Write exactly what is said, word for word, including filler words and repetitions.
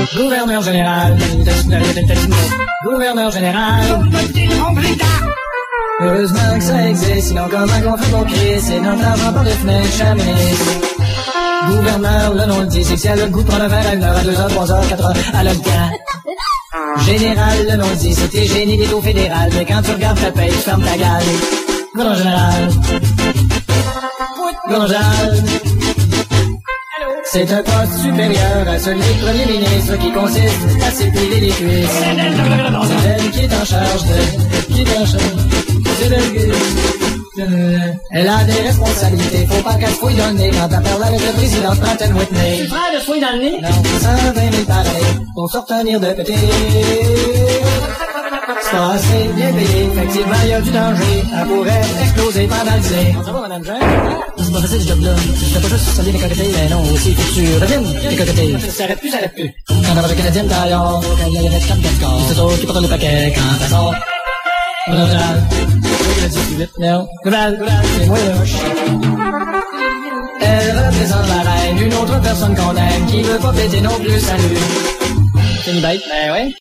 Gouverneur général. Gouverneur général. Heureusement que ça existe, sinon comment qu'on fait pour crier, c'est notre argent par les fenêtres, chamonix. Gouverneur, le nom le dit, c'est que si elle a le goût de prendre un verre à une heure, à deux heures, trois heures, quatre heures, elle a le temps. Général, le nom le dit, c'est que t'es génie des taux fédéral, mais quand tu regardes ta paye, tu fermes ta gueule. Gouverneur général. Gouverneur général. C'est un poste supérieur à celui de premier ministre qui consiste à s'épiler les cuisses. C'est elle qui est en charge de... qui est en charge... C'est elle... Elle a des responsabilités, faut pas qu'elle se fouille dans le nez quand elle parle avec le président Pratt and Whitney. Tu frère de fouille dans le nez? Non, cent vingt mille pareils pour se retenir de péter. C'est pas assez bien payé, effectivement, il y a du danger. Elle pourrait exploser pendant le dîner. Ça va, madame Jean? C'est pas facile, ce job-là. Tu fais pas juste salir les cocktails, mais non, aussi, faut que tu reviennes les cocktails. Ça s'arrête plus, ça s'arrête plus. Quand la voiture canadienne taillard, quand il y a les restes comme Gascard. C'est toi qui porte le paquet quand ça sort. Madame Jean. Non. Gouverneur, c'est moi, là. Elle représente la reine, une autre personne qu'on aime, qui veut pas péter non plus, salut. C'est une bête? Ben ouais.